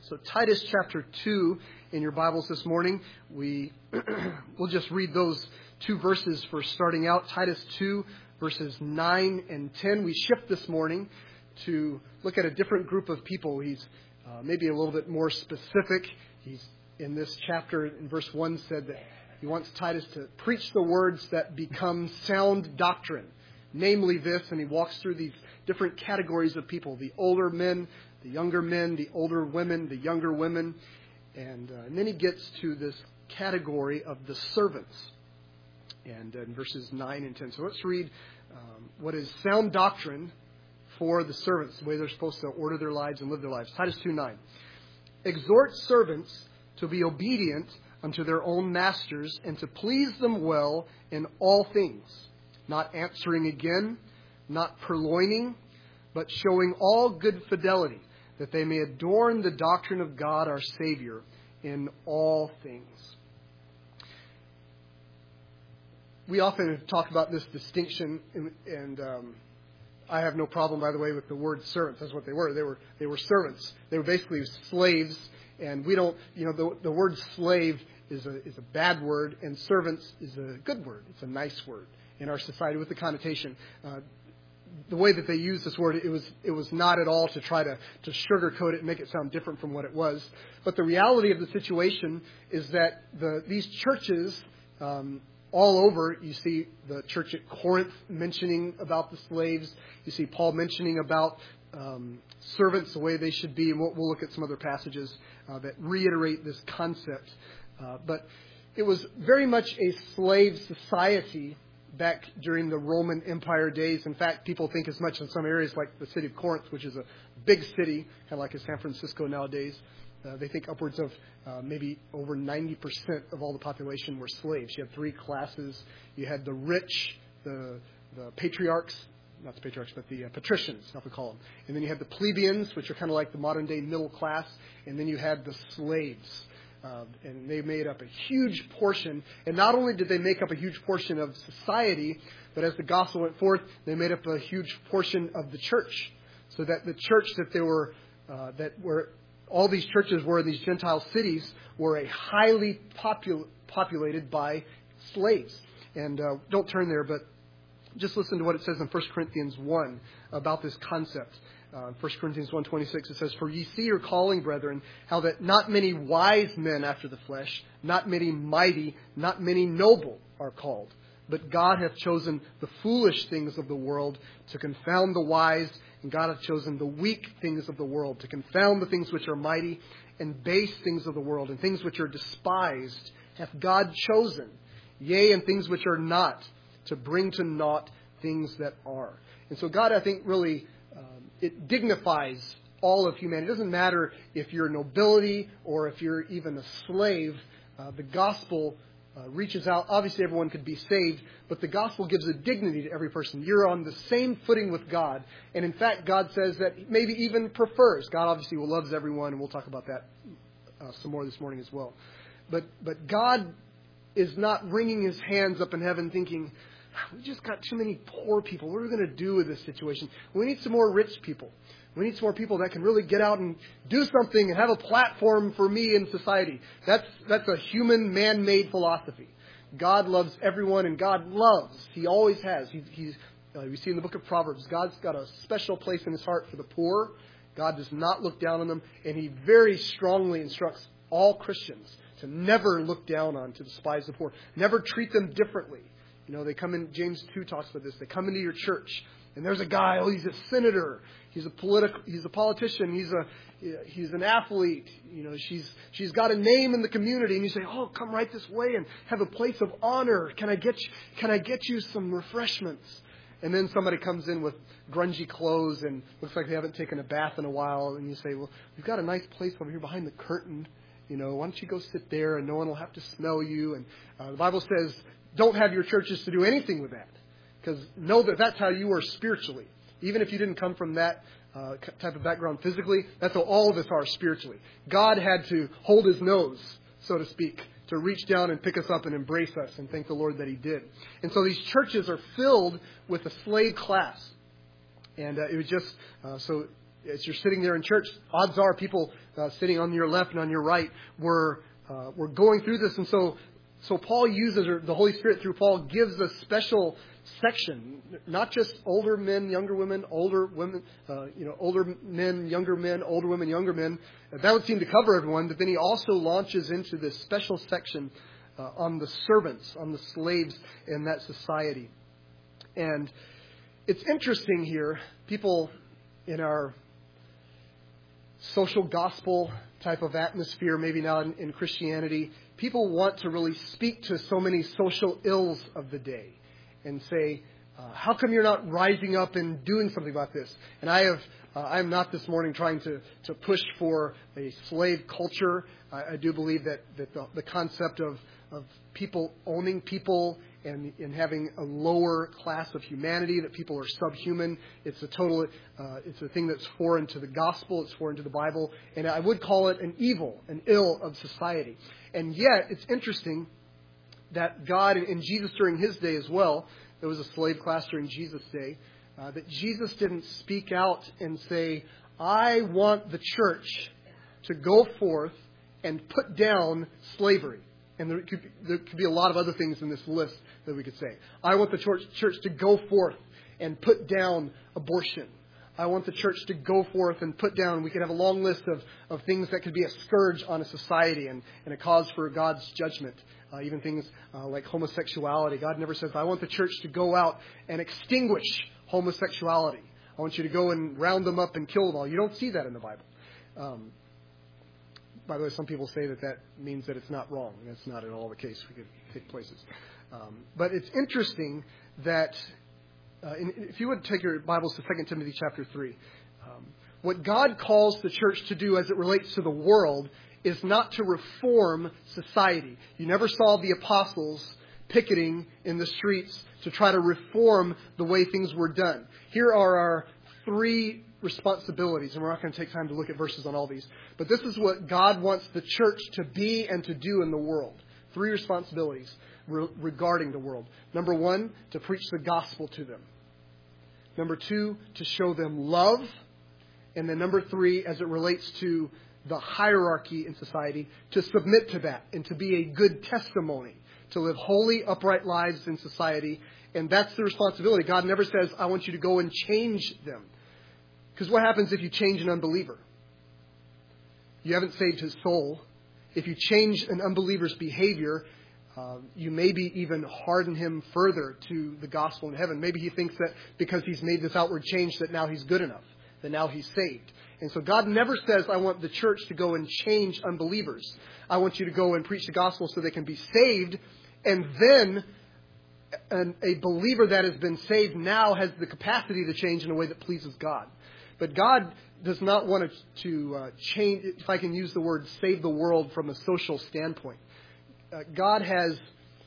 So Titus chapter 2 in your Bibles this morning. We'll just read those two verses for starting out. Titus 2 verses 9 and 10. We shift this morning to look at a different group of people. He's maybe a little bit more specific. He's in this chapter in verse 1 said that he wants Titus to preach the words that become sound doctrine. Namely this, and he walks through these different categories of people. The older men, the younger men, the older women, the younger women. And then he gets to this category of the servants. And in verses 9 and 10. So let's read what is sound doctrine for the servants, the way they're supposed to order their lives and live their lives. Titus 2:9. Exhort servants to be obedient unto their own masters and to please them well in all things, not answering again, not purloining, but showing all good fidelity, that they may adorn the doctrine of God our Savior in all things. We often talk about this distinction, and I have no problem, by the way, with the word servants. That's what they were. They were servants. They were basically slaves, and we don't, the word slave is a bad word, and servants is a good word. It's a nice word in our society with the connotation. The way that they use this word, it was not at all to try to sugarcoat it and make it sound different from what it was. But the reality of the situation is that these churches, all over, you see the church at Corinth mentioning about the slaves. You see Paul mentioning about servants, the way they should be. And we'll look at some other passages that reiterate this concept. But it was very much a slave society back during the Roman Empire days. In fact, people think as much in some areas like the city of Corinth, which is a big city, kind of like a San Francisco nowadays. They think upwards of maybe over 90% of all the population were slaves. You had three classes. You had the rich, the patriarchs, not the patriarchs, but the patricians, how we call them. And then you had the plebeians, which are kind of like the modern day middle class. And then you had the slaves. And they made up a huge portion. And not only did they make up a huge portion of society, but as the gospel went forth, they made up a huge portion of the church. So that the church all these churches were in these Gentile cities were a highly populated by slaves. And don't turn there, but just listen to what it says in 1 Corinthians 1 about this concept. 1 Corinthians 1:26, it says, "For ye see your calling, brethren, how that not many wise men after the flesh, not many mighty, not many noble are called. But God hath chosen the foolish things of the world to confound the wise, and God hath chosen the weak things of the world to confound the things which are mighty, and base things of the world, and things which are despised hath God chosen, yea, and things which are not, to bring to naught things that are." And so God, I think, really it dignifies all of humanity. It doesn't matter if you're nobility or if you're even a slave. The gospel reaches out. Obviously, everyone could be saved, but the gospel gives a dignity to every person. You're on the same footing with God. And in fact, God says that maybe even prefers. God obviously loves everyone, and we'll talk about that some more this morning as well. But God is not wringing his hands up in heaven thinking, we just got too many poor people. What are we going to do with this situation? We need some more rich people. We need some more people that can really get out and do something and have a platform for me in society. That's a human, man-made philosophy. God loves everyone, and God loves. He always has. We see in the book of Proverbs, God's got a special place in his heart for the poor. God does not look down on them, and he very strongly instructs all Christians to never look down on, to despise the poor. Never treat them differently. They come in, James 2 talks about this. They come into your church, and there's a guy, he's a senator, he's a politician, he's an athlete, she's got a name in the community, and you say, "Oh, come right this way and have a place of honor. Can I get you some refreshments?" And then somebody comes in with grungy clothes and looks like they haven't taken a bath in a while, and you say, "Well, we've got a nice place over here behind the curtain. Why don't you go sit there and no one will have to smell you?" And the Bible says, don't have your churches to do anything with that. Because know that that's how you are spiritually. Even if you didn't come from that type of background physically, that's how all of us are spiritually. God had to hold his nose, so to speak, to reach down and pick us up and embrace us, and thank the Lord that he did. And so these churches are filled with a slave class. And it was just, as you're sitting there in church, odds are people sitting on your left and on your right were going through this. And so Paul uses, or the Holy Spirit through Paul gives a special section, not just older men, younger women, older women, older men, younger men, older women, younger men. That would seem to cover everyone. But then he also launches into this special section on the servants, on the slaves in that society. And it's interesting here, people in our social gospel type of atmosphere, maybe now in Christianity, people want to really speak to so many social ills of the day and say, how come you're not rising up and doing something about this? And I am not this morning trying to push for a slave culture. I do believe that the concept of people owning people and having a lower class of humanity, that people are subhuman, it's a thing that's foreign to the gospel, it's foreign to the Bible, and I would call it an evil, an ill of society. And yet, it's interesting that God, and Jesus during his day as well, there was a slave class during Jesus' day, that Jesus didn't speak out and say, I want the church to go forth and put down slavery. And there could be a lot of other things in this list that we could say. I want the church to go forth and put down abortion. I want the church to go forth and put down, we could have a long list of things that could be a scourge on a society and a cause for God's judgment. Even things like homosexuality. God never says, I want the church to go out and extinguish homosexuality. I want you to go and round them up and kill them all. You don't see that in the Bible. By the way, some people say that means that it's not wrong. That's not at all the case. We could take places. But it's interesting that if you would take your Bibles to 2 Timothy chapter 3, what God calls the church to do as it relates to the world is not to reform society. You never saw the apostles picketing in the streets to try to reform the way things were done. Here are our three responsibilities, and we're not going to take time to look at verses on all these, but this is what God wants the church to be and to do in the world. Three responsibilities regarding the world. Number one, to preach the gospel to them. Number two, to show them love. And then number three, as it relates to the hierarchy in society, to submit to that and to be a good testimony, to live holy, upright lives in society. And that's the responsibility. God never says, I want you to go and change them. Because what happens if you change an unbeliever? You haven't saved his soul. If you change an unbeliever's behavior, you maybe even harden him further to the gospel in heaven. Maybe he thinks that because he's made this outward change that now he's good enough, that now he's saved. And so God never says, I want the church to go and change unbelievers. I want you to go and preach the gospel so they can be saved. And then a believer that has been saved now has the capacity to change in a way that pleases God. But God does not want to change, if I can use the word, save the world from a social standpoint. God has,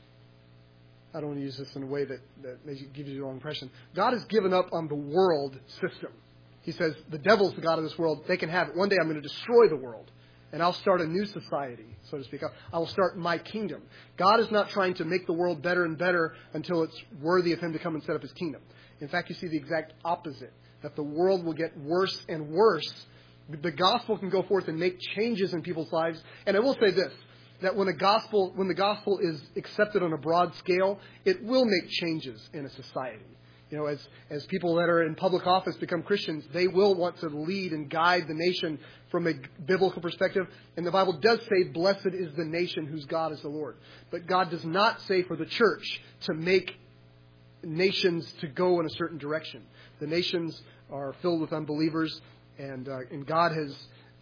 I don't want to use this in a way that gives you the wrong impression. God has given up on the world system. He says, the devil's the God of this world. They can have it. One day I'm going to destroy the world. And I'll start a new society, so to speak. I will start my kingdom. God is not trying to make the world better and better until it's worthy of him to come and set up his kingdom. In fact, you see the exact opposite, that the world will get worse and worse. The gospel can go forth and make changes in people's lives. And I will say this, that when the gospel is accepted on a broad scale, it will make changes in a society. You know, as people that are in public office become Christians, they will want to lead and guide the nation from a biblical perspective. And the Bible does say, blessed is the nation whose God is the Lord. But God does not say for the church to make nations to go in a certain direction. The nations are filled with unbelievers, and God has...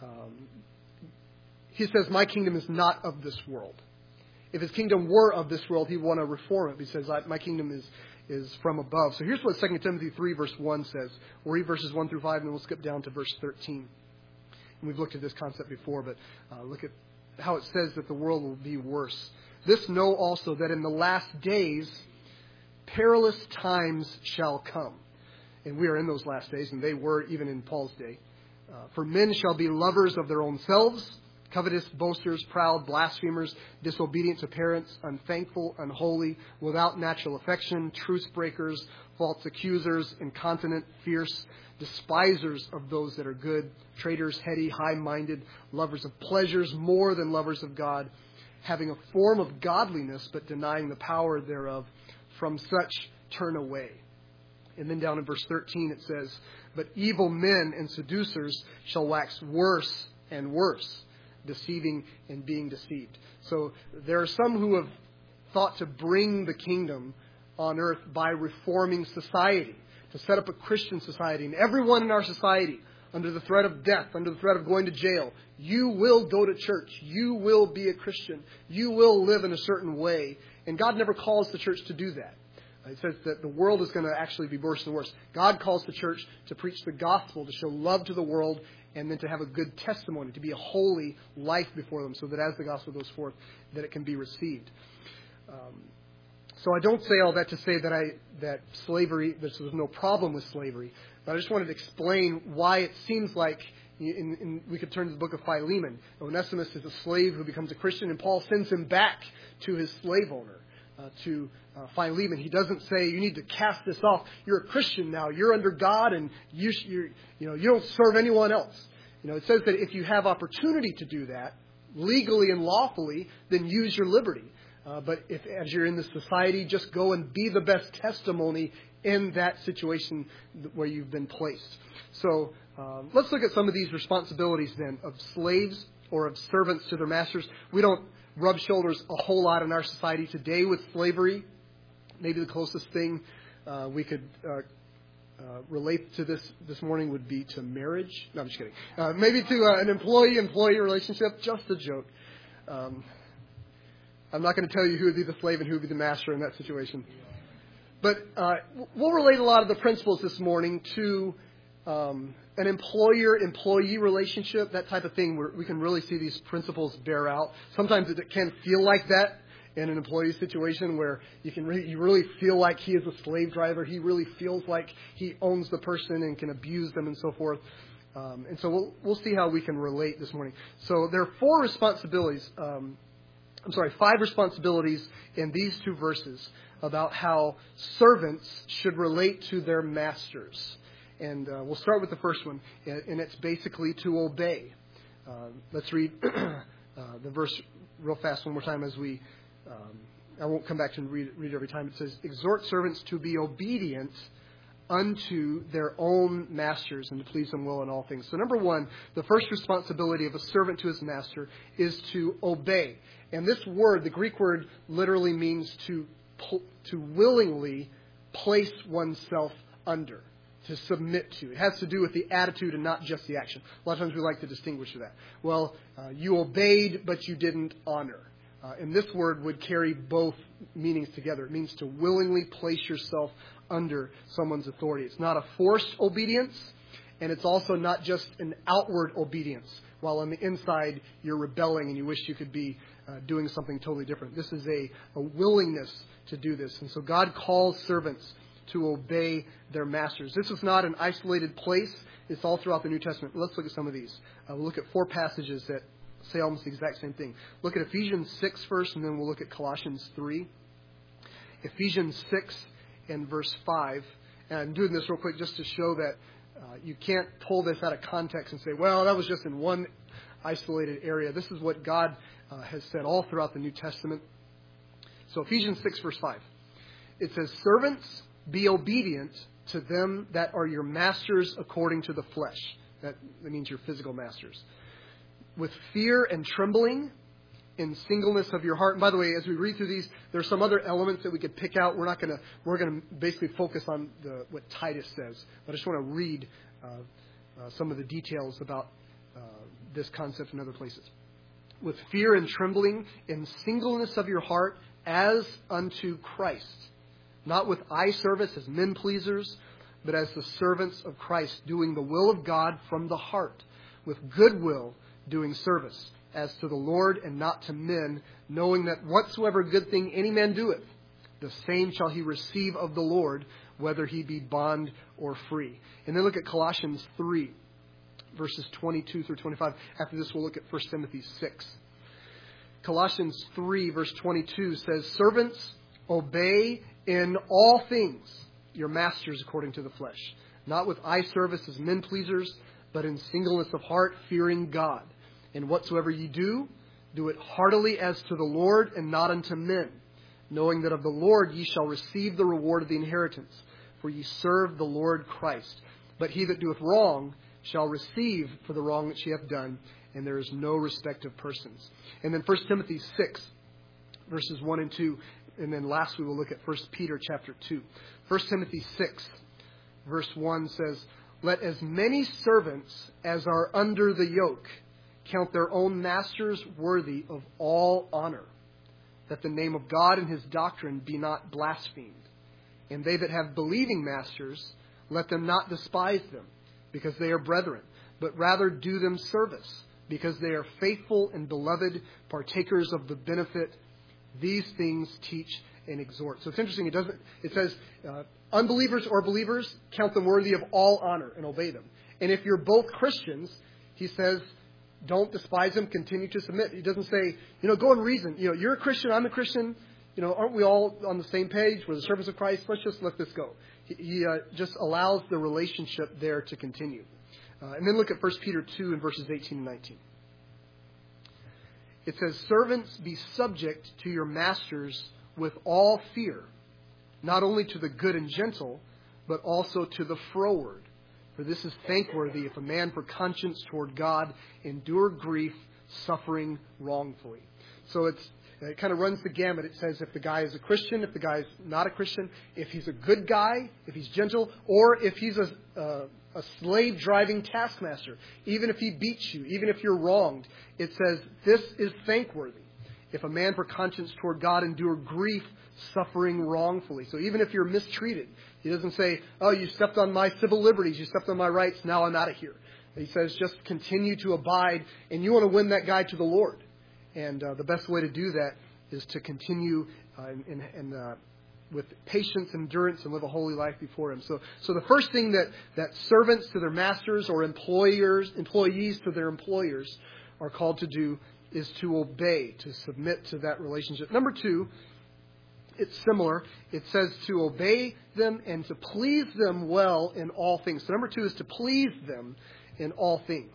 He says, my kingdom is not of this world. If his kingdom were of this world, he'd want to reform it. He says, my kingdom is from above. So here's what 2 Timothy 3 verse 1 says. We'll read verses 1 through 5, and then we'll skip down to verse 13. And we've looked at this concept before, but look at how it says that the world will be worse. This know also, that in the last days perilous times shall come. And we are in those last days, and they were even in Paul's day. For men shall be lovers of their own selves, Covetous, boasters, proud, blasphemers, disobedient to parents, unthankful, unholy, without natural affection, truce breakers, false accusers, incontinent, fierce, despisers of those that are good, traitors, heady, high-minded, lovers of pleasures more than lovers of God, having a form of godliness but denying the power thereof. From such turn away. And then down in verse 13 it says, but evil men and seducers shall wax worse and worse, deceiving and being deceived. So there are some who have thought to bring the kingdom on earth by reforming society, to set up a Christian society. And everyone in our society, under the threat of death, under the threat of going to jail, you will go to church. You will be a Christian. You will live in a certain way. And God never calls the church to do that. It says that the world is going to actually be worse and worse. God calls the church to preach the gospel, to show love to the world, and then to have a good testimony, to be a holy life before them, so that as the gospel goes forth, that it can be received. So I don't say all that to say that slavery, there's no problem with slavery, but I just wanted to explain why it seems like, we could turn to the book of Philemon. Onesimus is a slave who becomes a Christian, and Paul sends him back to his slave owner. To Philemon, he doesn't say you need to cast this off. You're a Christian now. You're under God, and you don't serve anyone else. It says that if you have opportunity to do that legally and lawfully, then use your liberty. But if, as you're in this society, just go and be the best testimony in that situation where you've been placed. So let's look at some of these responsibilities then of slaves or of servants to their masters. We don't rub shoulders a whole lot in our society today with slavery. Maybe the closest thing we could relate to this morning would be to marriage. No, I'm just kidding. Maybe to an employee-employee relationship. Just a joke. I'm not going to tell you who would be the slave and who would be the master in that situation. But we'll relate a lot of the principles this morning to an employer-employee relationship, that type of thing, where we can really see these principles bear out. Sometimes it can feel like that in an employee situation where you really feel like he is a slave driver. He really feels like he owns the person and can abuse them and so forth. And so we'll see how we can relate this morning. So there are 5 responsibilities in these 2 verses about how servants should relate to their masters. And we'll start with the first one, and it's basically to obey. Let's read the verse real fast one more time as we... I won't come back to read it every time. It says, exhort servants to be obedient unto their own masters and to please them well in all things. So number 1, the first responsibility of a servant to his master is to obey. And this word, the Greek word, literally means to willingly place oneself under, to submit to. It has to do with the attitude and not just the action. A lot of times we like to distinguish that. Well, you obeyed, but you didn't honor. And this word would carry both meanings together. It means to willingly place yourself under someone's authority. It's not a forced obedience, and it's also not just an outward obedience, while on the inside you're rebelling and you wish you could be doing something totally different. This is a willingness to do this. And so God calls servants to obey their masters. This is not an isolated place. It's all throughout the New Testament. Let's look at some of these. We'll look at 4 passages that say almost the exact same thing. Look at Ephesians 6 first, and then we'll look at Colossians 3. Ephesians 6 and verse 5. And I'm doing this real quick just to show that you can't pull this out of context and say, well, that was just in one isolated area. This is what God has said all throughout the New Testament. So Ephesians 6 verse 5. It says, servants, be obedient to them that are your masters according to the flesh. That means your physical masters. With fear and trembling, in singleness of your heart. And by the way, as we read through these, there are some other elements that we could pick out. We're going to basically focus on what Titus says. But I just want to read some of the details about this concept in other places. With fear and trembling, in singleness of your heart, as unto Christ. Not with eye service as men pleasers, but as the servants of Christ, doing the will of God from the heart, with good will doing service, as to the Lord and not to men, knowing that whatsoever good thing any man doeth, the same shall he receive of the Lord, whether he be bond or free. And then look at Colossians 3, verses 22 through 25. After this, we'll look at 1 Timothy 6. Colossians 3, verse 22 says, "Servants, obey in all things your masters according to the flesh, not with eye service as men pleasers, but in singleness of heart, fearing God. And whatsoever ye do, do it heartily as to the Lord and not unto men, knowing that of the Lord ye shall receive the reward of the inheritance, for ye serve the Lord Christ. But he that doeth wrong shall receive for the wrong that ye have done, and there is no respect of persons." And then 1 Timothy 6, verses 1 and 2. And then last we will look at 1 Peter chapter 2. 1 Timothy 6, verse 1 says, "Let as many servants as are under the yoke count their own masters worthy of all honor, that the name of God and his doctrine be not blasphemed. And they that have believing masters, let them not despise them, because they are brethren, but rather do them service, because they are faithful and beloved, partakers of the benefit. These things teach and exhort." So it's interesting. It says, unbelievers or believers, count them worthy of all honor and obey them. And if you're both Christians, he says, don't despise them, continue to submit. He doesn't say, go and reason. You're a Christian, I'm a Christian. Aren't we all on the same page? We're the servants of Christ. Let's just let this go. He just allows the relationship there to continue. And then look at 1 Peter 2 and verses 18 and 19. It says, "Servants, be subject to your masters with all fear, not only to the good and gentle, but also to the froward. For this is thankworthy if a man for conscience toward God endure grief, suffering wrongfully." So it kind of runs the gamut. It says if the guy is a Christian, if the guy is not a Christian, if he's a good guy, if he's gentle, or if he's a slave-driving taskmaster, even if he beats you, even if you're wronged, it says this is thankworthy. If a man for conscience toward God endure grief, suffering wrongfully. So even if you're mistreated, he doesn't say, "Oh, you stepped on my civil liberties, you stepped on my rights, now I'm out of here." He says just continue to abide, and you want to win that guy to the Lord. And the best way to do that is to continue with patience, endurance, and live a holy life before him. So the first thing that servants to their masters or employees to their employers are called to do is to obey, to submit to that relationship. Number two, it's similar. It says to obey them and to please them well in all things. So number two is to please them in all things.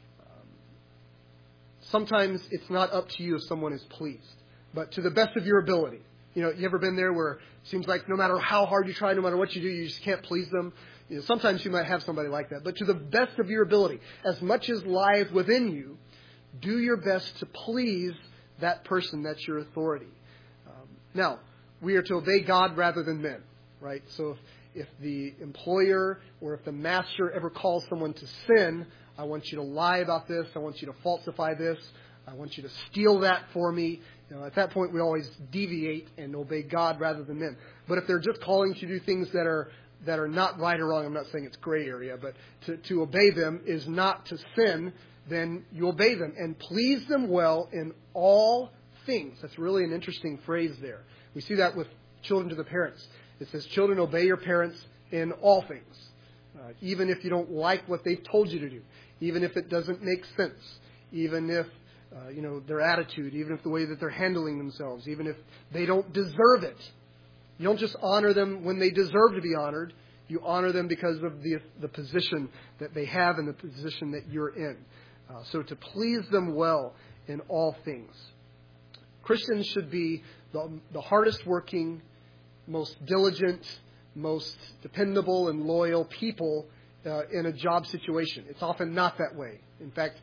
Sometimes it's not up to you if someone is pleased, but to the best of your ability. You ever been there where it seems like no matter how hard you try, no matter what you do, you just can't please them? Sometimes you might have somebody like that, but to the best of your ability, as much as lies within you, do your best to please that person. That's your authority. Now, we are to obey God rather than men, right? So if the employer or if the master ever calls someone to sin, I want you to lie about this. I want you to falsify this. I want you to steal that for me. At that point, we always deviate and obey God rather than men. But if they're just calling you to do things that are not right or wrong, I'm not saying it's gray area, but to obey them is not to sin, then you obey them and please them well in all things. That's really an interesting phrase there. We see that with children to the parents. It says, "Children, obey your parents in all things," even if you don't like what they've told you to do, even if it doesn't make sense, even if their attitude, even if the way that they're handling themselves, even if they don't deserve it. You don't just honor them when they deserve to be honored. You honor them because of the position that they have and the position that you're in. So to please them well in all things. Christians should be the hardest working, most diligent, most dependable and loyal people in a job situation. It's often not that way. In fact,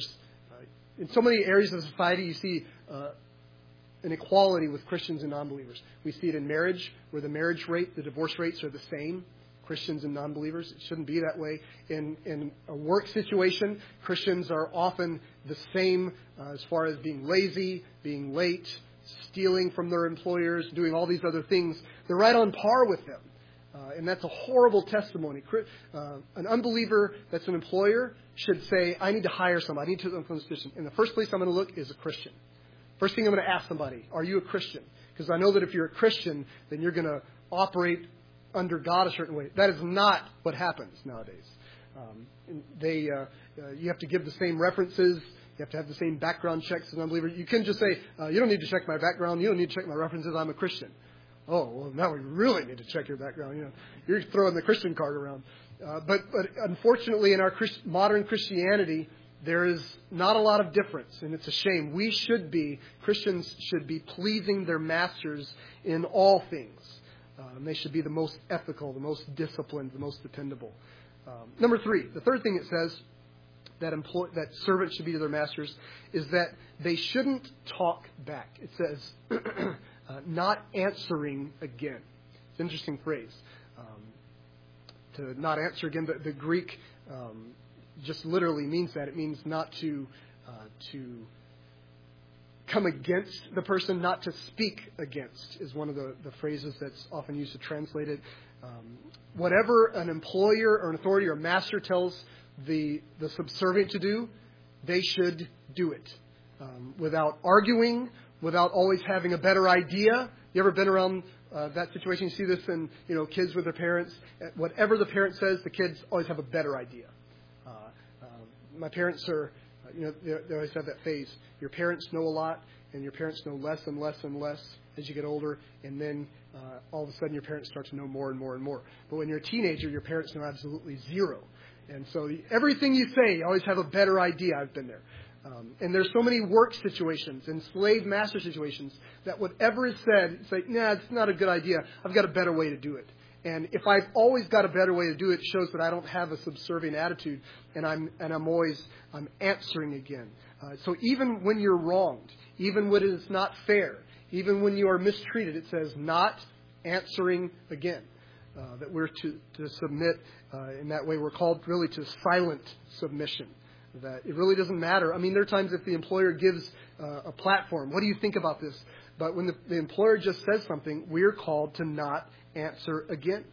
in so many areas of society, you see an equality with Christians and non-believers. We see it in marriage, where the marriage rate, the divorce rates are the same, Christians and non-believers. It shouldn't be that way. In a work situation, Christians are often the same as far as being lazy, being late, stealing from their employers, doing all these other things. They're right on par with them. And that's a horrible testimony. An unbeliever that's an employer should say, "I need to hire somebody. I need to look for this position. And the first place I'm going to look is a Christian. First thing I'm going to ask somebody, are you a Christian? Because I know that if you're a Christian, then you're going to operate under God a certain way." That is not what happens nowadays. You have to give the same references. You have to have the same background checks as an unbeliever. You can just say, you don't need to check my background. You don't need to check my references. I'm a Christian. Oh, well, now we really need to check your background. You're throwing the Christian card around. But unfortunately, in our modern Christianity, there is not a lot of difference, and it's a shame. Christians should be pleasing their masters in all things. They should be the most ethical, the most disciplined, the most dependable. Number 3, the third thing it says that servants should be to their masters is that they shouldn't talk back. It says, not answering again. It's an interesting phrase. To not answer again, the Greek just literally means that. It means not to come against the person, not to speak against, is one of the phrases that's often used to translate it. Whatever an employer or an authority or master tells the subservient to do, they should do it without arguing, without always having a better idea. You ever been around that situation? You see this in kids with their parents. Whatever the parent says, the kids always have a better idea. My parents are, they always have that phase. Your parents know a lot, and your parents know less and less and less as you get older, and then all of a sudden your parents start to know more and more and more. But when you're a teenager, your parents know absolutely zero. And so everything you say, you always have a better idea. I've been there. And there's so many work situations and slave master situations that whatever is said, it's like, nah, it's not a good idea. I've got a better way to do it. And if I've always got a better way to do it, it shows that I don't have a subservient attitude, and I'm answering again. So even when you're wronged, even when it is not fair, even when you are mistreated, it says not answering again. That we're to submit in that way. We're called really to silent submission. That it really doesn't matter. I mean, there are times if the employer gives a platform, what do you think about this? But when the employer just says something, we're called to not answer again.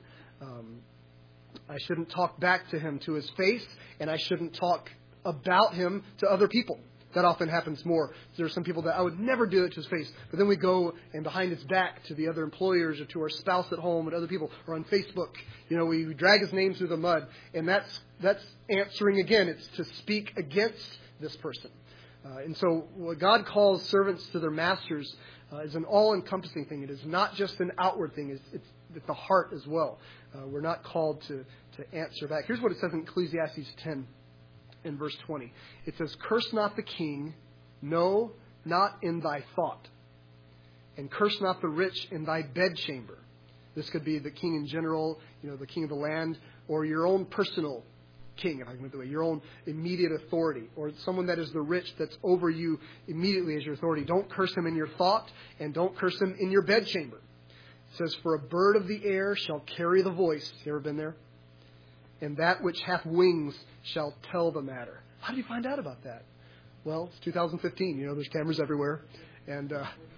I shouldn't talk back to him to his face, and I shouldn't talk about him to other people. That often happens more. There are some people that I would never do it to his face, but then we go and behind his back to the other employers or to our spouse at home and other people, or on Facebook. We drag his name through the mud, and that's answering again. It's to speak against this person. And so what God calls servants to their masters is an all-encompassing thing. It is not just an outward thing. It's the heart as well. We're not called to answer back. Here's what it says in Ecclesiastes 10 in verse 20. It says, "Curse not the king, no, not in thy thought. And curse not the rich in thy bedchamber." This could be the king in general, the king of the land, or your own personal king, if I can put it that way, your own immediate authority, or someone that is the rich that's over you immediately as your authority. Don't curse him in your thought, and don't curse him in your bedchamber. It says, "For a bird of the air shall carry the voice." You ever been there? "And that which hath wings shall tell the matter." How do you find out about that? Well, it's 2015. There's cameras everywhere. And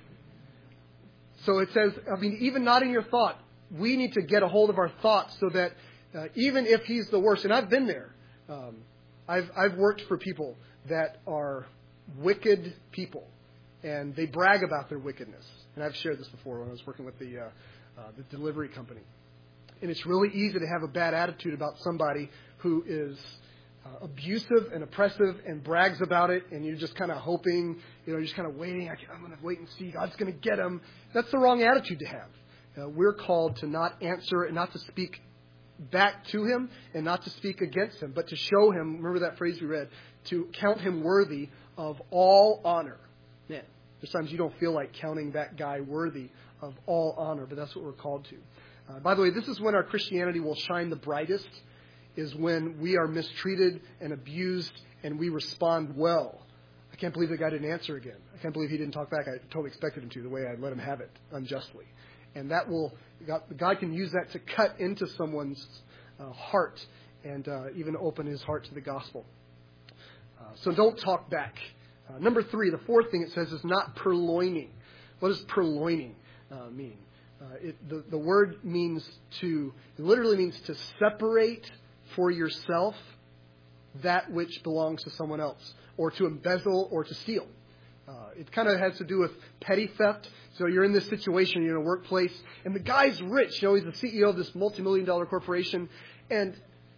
so it says, even not in your thought, we need to get a hold of our thoughts so that even if he's the worst, and I've been there. I've worked for people that are wicked people, and they brag about their wickedness. And I've shared this before when I was working with the delivery company. And it's really easy to have a bad attitude about somebody who is abusive and oppressive and brags about it, and you're just kind of hoping, you're just kind of waiting. I'm going to wait and see. God's going to get him. That's the wrong attitude to have. We're called to not answer and not to speak back to him and not to speak against him, but to show him, remember that phrase we read, to count him worthy of all honor. Man, there's times you don't feel like counting that guy worthy of all honor, but that's what we're called to. By the way, this is when our Christianity will shine the brightest, is when we are mistreated and abused and we respond well. I can't believe the guy didn't answer again. I can't believe he didn't talk back. I totally expected him to, the way I let him have it unjustly. And that God can use that to cut into someone's heart and even open his heart to the gospel. So don't talk back. Number 3, the fourth thing it says is not purloining. What does purloining mean? The word literally means to separate for yourself that which belongs to someone else, or to embezzle or to steal. It kind of has to do with petty theft. So you're in this situation, you're in a workplace, and the guy's rich. He's the CEO of this multi-million-dollar corporation, and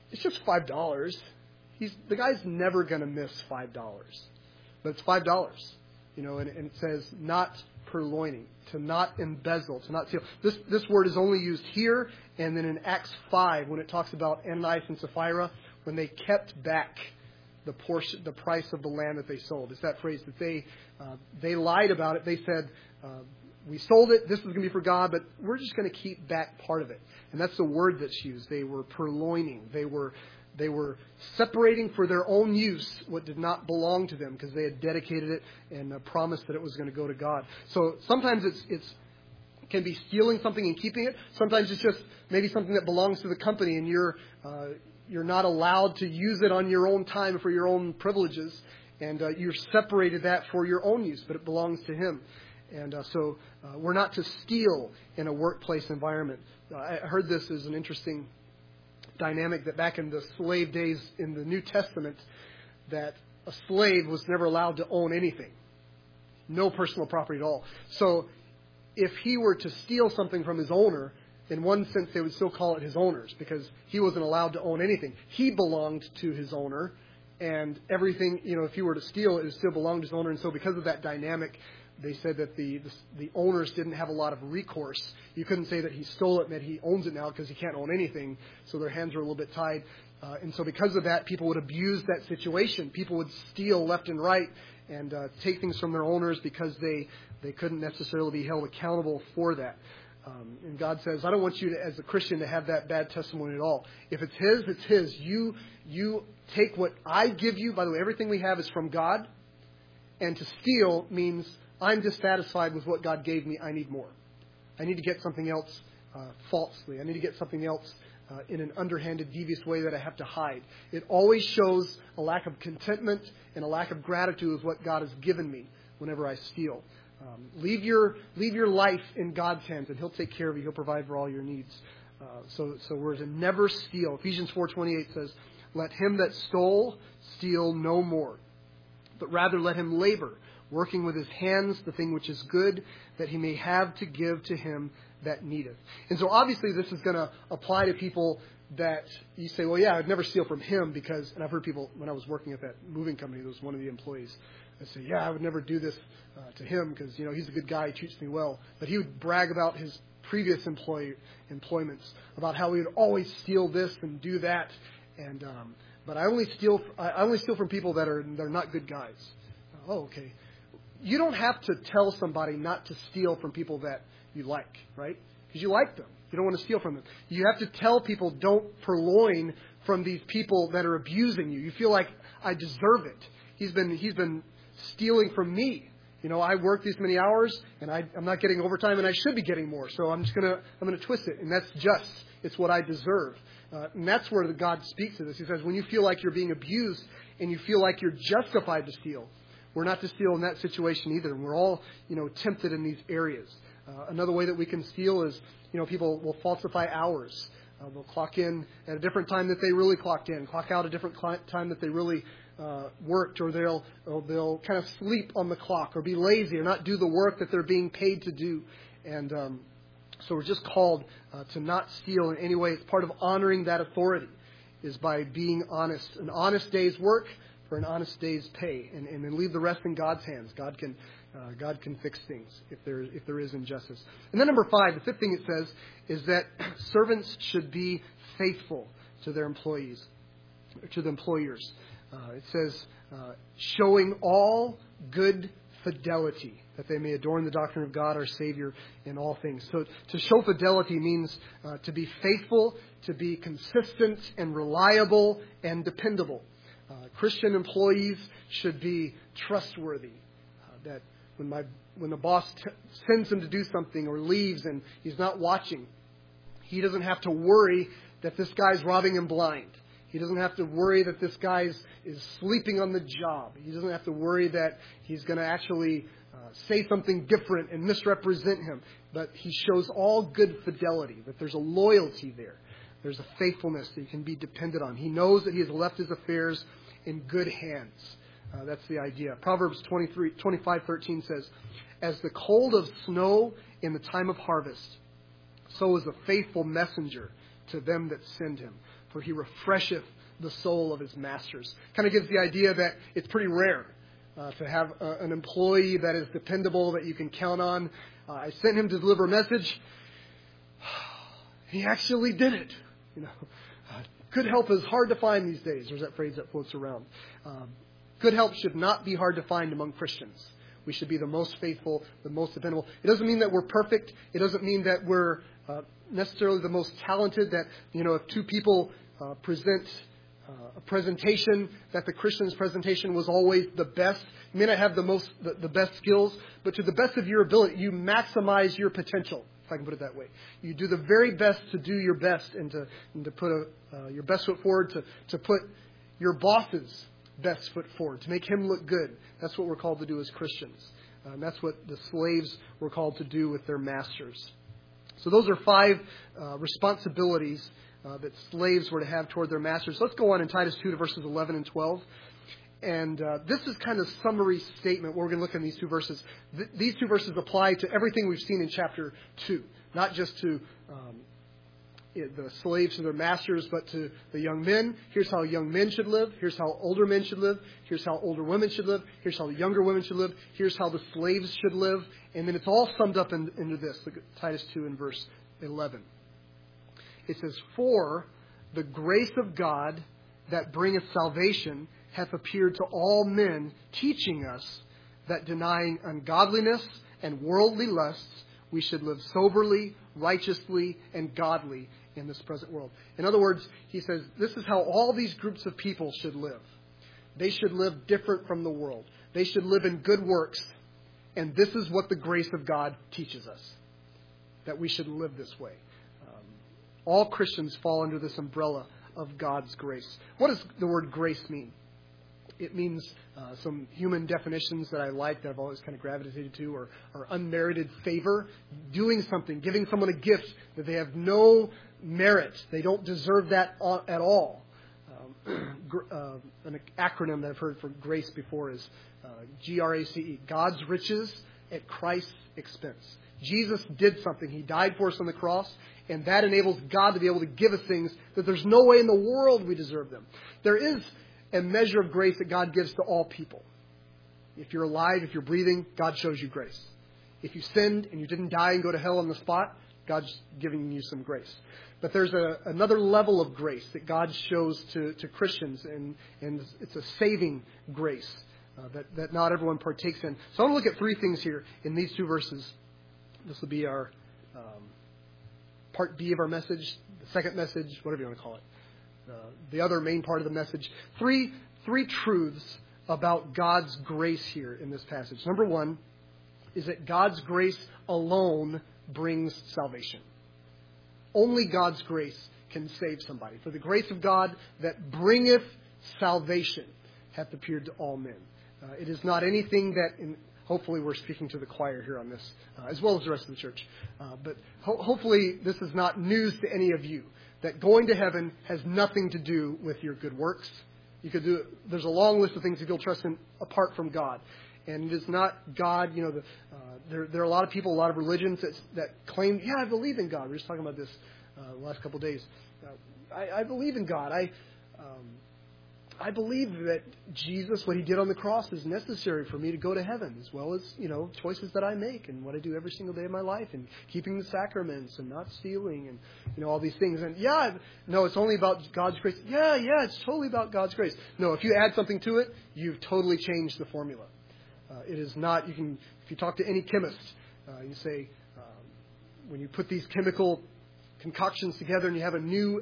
it's just $5. The guy's never going to miss $5. But it's $5. And it says not purloining, to not embezzle, to not steal. This word is only used here and then in Acts 5 when it talks about Ananias and Sapphira, when they kept back the price of the land that they sold. It's that phrase that they lied about it. They said, we sold it, this is going to be for God, but we're just going to keep back part of it. And that's the word that's used. They were purloining. They were separating for their own use what did not belong to them because they had dedicated it and promised that it was going to go to God. So sometimes it can be stealing something and keeping it. Sometimes it's just maybe something that belongs to the company and you're not allowed to use it on your own time for your own privileges. And you're separated that for your own use, but it belongs to Him. And so we're not to steal in a workplace environment. I heard this as an interesting dynamic that back in the slave days in the New Testament, that a slave was never allowed to own anything. No personal property at all. So if he were to steal something from his owner, in one sense they would still call it his owner's because he wasn't allowed to own anything. He belonged to his owner, and everything, if he were to steal, it would still belong to his owner. And so because of that dynamic, they said that the owners didn't have a lot of recourse. You couldn't say that he stole it and that he owns it now because he can't own anything. So their hands were a little bit tied. And so because of that, people would abuse that situation. People would steal left and right and take things from their owners because they couldn't necessarily be held accountable for that. And God says, I don't want you to, as a Christian, to have that bad testimony at all. If it's His, it's His. You take what I give you. By the way, everything we have is from God. And to steal means I'm dissatisfied with what God gave me. I need more. I need to get something else falsely. I need to get something else in an underhanded, devious way that I have to hide. It always shows a lack of contentment and a lack of gratitude with what God has given me whenever I steal. Leave your life in God's hands, and He'll take care of you. He'll provide for all your needs. So we're to never steal. Ephesians 4:28 says, "Let him that stole steal no more, but rather let him labor, working with his hands the thing which is good, that he may have to give to him that needeth." And so obviously this is going to apply to people that you say, well, yeah, I'd never steal from him because, and I've heard people, when I was working at that moving company, there was one of the employees that say, yeah, I would never do this to him because, he's a good guy, he treats me well. But he would brag about his previous employments, about how he would always steal this and do that. And but I only steal from people they're not good guys. Oh, okay. You don't have to tell somebody not to steal from people that you like, right? Because you like them. You don't want to steal from them. You have to tell people don't purloin from these people that are abusing you. You feel like I deserve it. He's been stealing from me. I work these many hours and I'm not getting overtime and I should be getting more. So I'm gonna twist it, and that's just. It's what I deserve. And that's where God speaks to this. He says, when you feel like you're being abused and you feel like you're justified to steal, we're not to steal in that situation either. And we're all, tempted in these areas. Another way that we can steal is, people will falsify hours. They'll clock in at a different time that they really clocked in, clock out a different time that they really worked, or they'll kind of sleep on the clock or be lazy or not do the work that they're being paid to do. And so we're just called to not steal in any way. It's part of honoring that authority is by being honest. An honest day's work for an honest day's pay, and then leave the rest in God's hands. God can fix things if there is injustice. And then number 5, the fifth thing it says is that servants should be faithful to their employees, to the employers. It says showing all good fidelity, that they may adorn the doctrine of God our Savior in all things. So to show fidelity means to be faithful, to be consistent and reliable and dependable. Christian employees should be trustworthy. That when the boss sends him to do something or leaves and he's not watching, he doesn't have to worry that this guy's robbing him blind. He doesn't have to worry that this guy is sleeping on the job. He doesn't have to worry that he's going to actually say something different and misrepresent him. But he shows all good fidelity, that there's a loyalty there. There's a faithfulness that he can be dependent on. He knows that he has left his affairs in good hands. That's the idea. Proverbs 25:13 says, "As the cold of snow in the time of harvest, so is a faithful messenger to them that send him." for he refresheth the soul of his masters. Kind of gives the idea that it's pretty rare to have an employee that is dependable, that you can count on. I sent him to deliver a message. He actually did it. Good help is hard to find these days. There's that phrase that floats around. Good help should not be hard to find among Christians. We should be the most faithful, the most dependable. It doesn't mean that we're perfect. It doesn't mean that we're necessarily the most talented, that, if two people present a presentation, that the Christian's presentation was always the best. You may not have the best skills, but to the best of your ability, you maximize your potential, if I can put it that way. You do the very best to do your best and to put your best foot forward, to put your boss's best foot forward, to make him look good. That's what we're called to do as Christians. And that's what the slaves were called to do with their masters. So those are 5 responsibilities that slaves were to have toward their masters. Let's go on in Titus 2 to verses 11 and 12. And this is kind of summary statement. We're going to look at these 2 verses. These 2 verses apply to everything we've seen in chapter 2, not just to the slaves to their masters, but to the young men. Here's how young men should live. Here's how older men should live. Here's how older women should live. Here's how the younger women should live. Here's how the slaves should live. And then it's all summed up into this. Look at Titus 2 in verse 11. It says, "For the grace of God that bringeth salvation hath appeared to all men, teaching us that denying ungodliness and worldly lusts, we should live soberly, righteously, and godly in this present world." In other words, he says, this is how all these groups of people should live. They should live different from the world. They should live in good works. And this is what the grace of God teaches us, that we should live this way. All Christians fall under this umbrella of God's grace. What does the word grace mean? It means some human definitions that I like, that I've always kind of gravitated to, or unmerited favor, doing something, giving someone a gift that they have no merit. They don't deserve that at all. An acronym that I've heard for grace before is GRACE, God's riches at Christ's expense. Jesus did something. He died for us on the cross, and that enables God to be able to give us things that there's no way in the world we deserve them. There is a measure of grace that God gives to all people. If you're alive, if you're breathing, God shows you grace. If you sinned and you didn't die and go to hell on the spot, God's giving you some grace. But there's another level of grace that God shows to Christians, and it's a saving grace that not everyone partakes in. So I want to look at 3 things here in these 2 verses. This will be our part B of our message, the second message, whatever you want to call it. The other main part of the message. Three truths about God's grace here in this passage. Number 1 is that God's grace alone brings salvation. Only God's grace can save somebody. For the grace of God that bringeth salvation hath appeared to all men. It is not anything that, hopefully we're speaking to the choir here on this, as well as the rest of the church. But hopefully this is not news to any of you, that going to heaven has nothing to do with your good works. There's a long list of things that you'll trust in apart from God. And it is not God, there are a lot of people, a lot of religions that claim, I believe in God. We were just talking about this the last couple of days. I believe in God. I believe that Jesus, what he did on the cross, is necessary for me to go to heaven, as well as, choices that I make and what I do every single day of my life, and keeping the sacraments and not stealing and, all these things. And no, it's only about God's grace. Yeah, it's totally about God's grace. No, if you add something to it, you've totally changed the formula. It is not, if you talk to any chemist, you say, when you put these chemical concoctions together and you have a new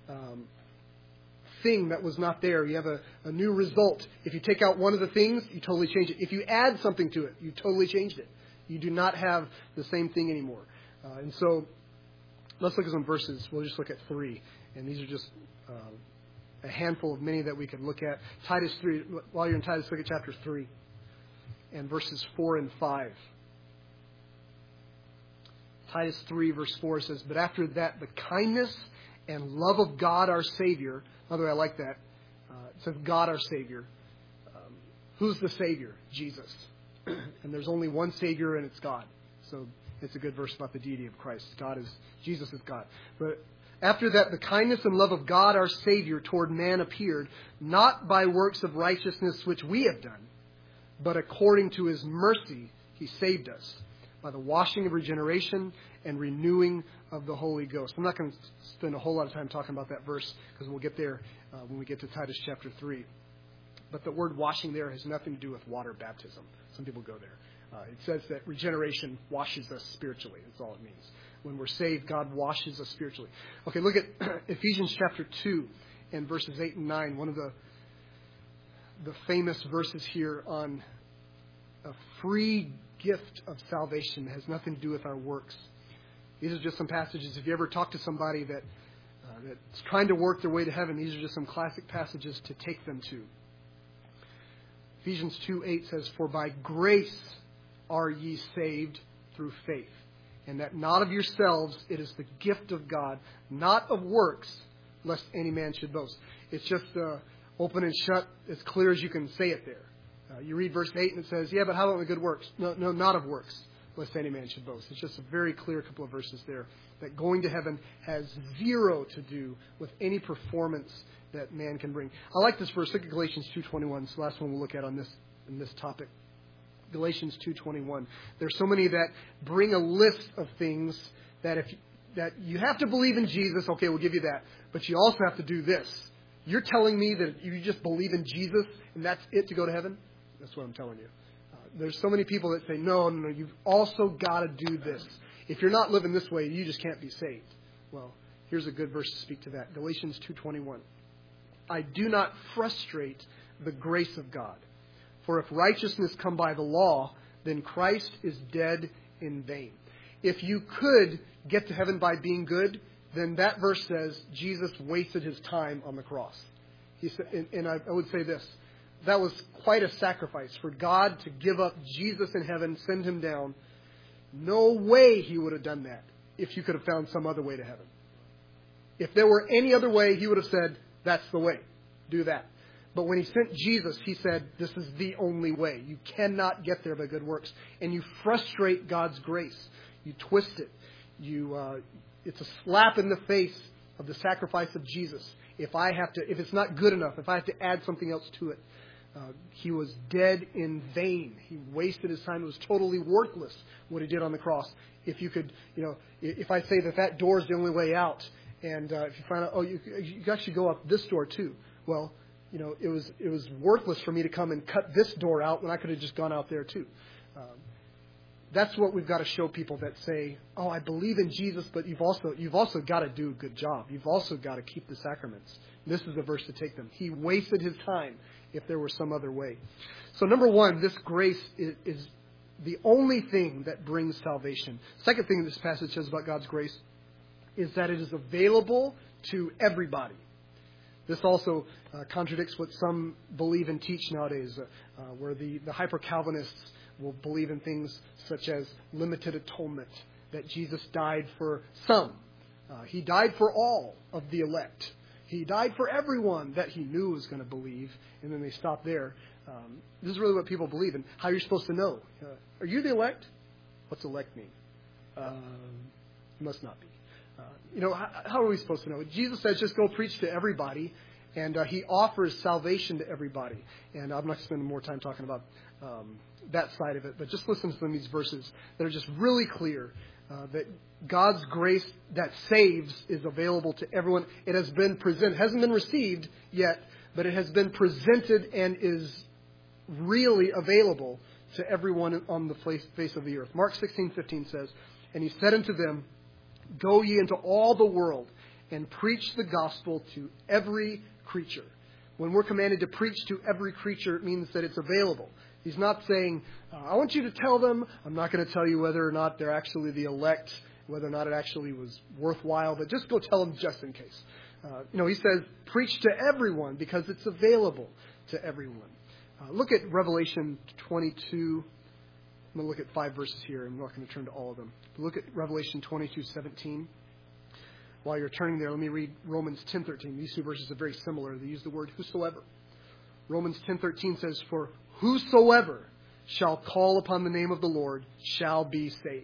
thing that was not there, you have a new result. If you take out one of the things, you totally change it. If you add something to it, you totally changed it. You do not have the same thing anymore. And so let's look at some verses. We'll just look at 3. And these are just a handful of many that we could look at. Titus 3, while you're in Titus, look at chapter 3 and verses 4 and 5. Titus 3 verse 4 says, "But after that, the kindness and love of God our Savior." By the way, I like that. It says God our Savior. Who's the Savior? Jesus. And there's only one Savior, and it's God. So it's a good verse about the deity of Christ. Jesus is God. But After that, the kindness and love of God our Savior toward man appeared, not by works of righteousness which we have done, but according to His mercy He saved us, by the washing of regeneration and renewing of the Holy Ghost. I'm not going to spend a whole lot of time talking about that verse, because we'll get there when we get to Titus chapter 3. But the word washing there has nothing to do with water baptism. Some people go there. It says that regeneration washes us spiritually. That's all it means. When we're saved, God washes us spiritually. Okay, look at Ephesians chapter 2 and verses 8 and 9. One of the famous verses here on a free gift of salvation that has nothing to do with our works. These are just some passages. If you ever talk to somebody that's trying to work their way to heaven, these are just some classic passages to take them to. Ephesians 2:8 says, "For by grace are ye saved through faith, and that not of yourselves, it is the gift of God, not of works, lest any man should boast." It's just open and shut, as clear as you can say it there. You read verse 8 and it says, yeah, but how about the good works? No, not of works, lest any man should boast. It's just a very clear couple of verses there, that going to heaven has zero to do with any performance that man can bring. I like this verse. Look at Galatians 2:21. It's the last one we'll look at on this topic. Galatians 2:21. There's so many that bring a list of things that that you have to believe in Jesus. Okay, we'll give you that. But you also have to do this. You're telling me that you just believe in Jesus and that's it to go to heaven? That's what I'm telling you. There's so many people that say, no, you've also got to do this. If you're not living this way, you just can't be saved. Well, here's a good verse to speak to that. Galatians 2:21. "I do not frustrate the grace of God. For if righteousness come by the law, then Christ is dead in vain." If you could get to heaven by being good, then that verse says Jesus wasted His time on the cross. He said, and I would say this, that was quite a sacrifice for God to give up Jesus in heaven, send Him down. No way He would have done that if you could have found some other way to heaven. If there were any other way, He would have said, that's the way. Do that. But when He sent Jesus, He said, this is the only way. You cannot get there by good works. And you frustrate God's grace. You twist it. It's a slap in the face of the sacrifice of Jesus. If it's not good enough, if I have to add something else to it. He was dead in vain. He wasted His time. It was totally worthless what He did on the cross. If you could, if I say that door is the only way out, and if you find out, you actually go up this door too. Well, it was worthless for me to come and cut this door out when I could have just gone out there too. That's what we've got to show people that say, "Oh, I believe in Jesus, but you've also got to do a good job. You've also got to keep the sacraments." This is the verse to take them. He wasted His time if there were some other way. So number one, this grace is the only thing that brings salvation. Second thing this passage says about God's grace is that it is available to everybody. This also contradicts what some believe and teach nowadays, where the hyper-Calvinists will believe in things such as limited atonement, that Jesus died for some. He died for all of the elect. He died for everyone that He knew was going to believe, and then they stop there. This is really what people believe, and how you're supposed to know. Are you the elect? What's elect mean? You must not be. How are we supposed to know? Jesus says just go preach to everybody, and He offers salvation to everybody. And I'm not spending more time talking about that side of it, but just listen to some of these verses that are just really clear. That God's grace that saves is available to everyone. It has been presented, hasn't been received yet, but it has been presented and is really available to everyone on the face of the earth. Mark 16:15 says, "And He said unto them, Go ye into all the world and preach the gospel to every creature." When we're commanded to preach to every creature, it means that it's available. He's not saying, I want you to tell them. I'm not going to tell you whether or not they're actually the elect, whether or not it actually was worthwhile, but just go tell them just in case. He says, preach to everyone because it's available to everyone. Look at Revelation 22. I'm going to look at 5 verses here. I'm not going to turn to all of them. But look at Revelation 22:17. While you're turning there, let me read Romans 10:13. These two verses are very similar. They use the word whosoever. Romans 10:13 says, "For whosoever shall call upon the name of the Lord shall be saved."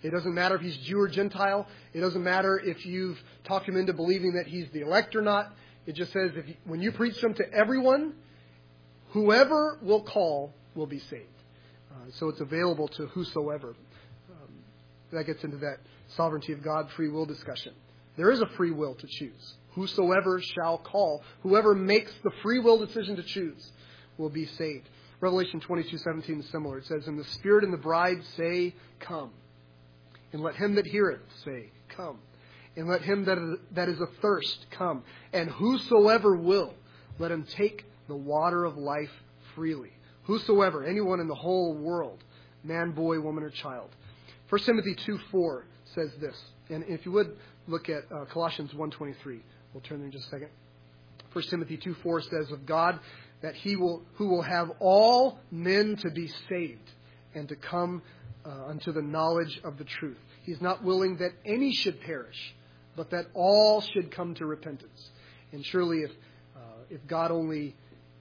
It doesn't matter if he's Jew or Gentile. It doesn't matter if you've talked him into believing that he's the elect or not. It just says when you preach them to everyone, whoever will call will be saved. So it's available to whosoever. That gets into that sovereignty of God, free will discussion. There is a free will to choose. Whosoever shall call, whoever makes the free will decision to choose will be saved. Revelation 22:17 is similar. It says, "And the Spirit and the bride say, Come. And let him that heareth say, Come. And let him that is athirst come. And whosoever will, let him take the water of life freely." Whosoever, anyone in the whole world, man, boy, woman, or child. 1 Timothy 2:4 says this. And if you would look at Colossians 1:23. We'll turn there in just a second. 1 Timothy 2:4 says of God that who will have all men to be saved and to come unto the knowledge of the truth. He's not willing that any should perish, but that all should come to repentance. And surely if God only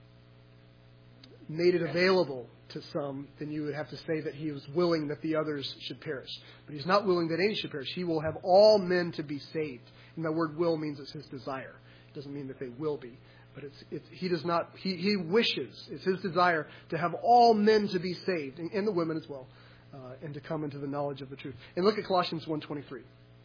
made it available to some, then you would have to say that he was willing that the others should perish. But he's not willing that any should perish. He will have all men to be saved. And the word will means it's his desire. It doesn't mean that they will be. But he wishes, it's his desire to have all men to be saved, and the women as well, and to come into the knowledge of the truth. And look at Colossians 1:23.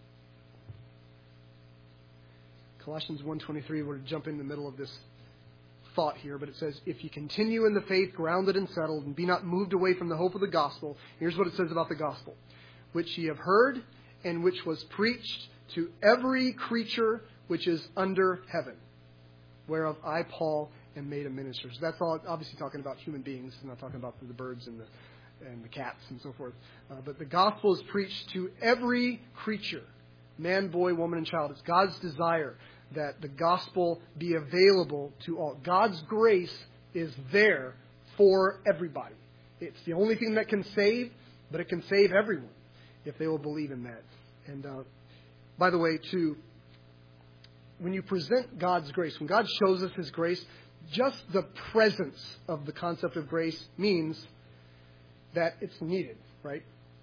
Colossians 1:23, we're going to jump in the middle of this thought here, but it says, "If you continue in the faith, grounded and settled, and be not moved away from the hope of the gospel," here's what it says about the gospel, "which ye have heard, and which was preached to every creature which is under heaven, whereof I, Paul, am made a minister." So that's all obviously talking about human beings. It's not talking about the birds and the cats and so forth. But the gospel is preached to every creature, man, boy, woman, and child. It's God's desire that the gospel be available to all. God's grace is there for everybody. It's the only thing that can save, but it can save everyone if they will believe in that. And by the way, too, when you present God's grace, when God shows us his grace, just the presence of the concept of grace means that it's needed, right?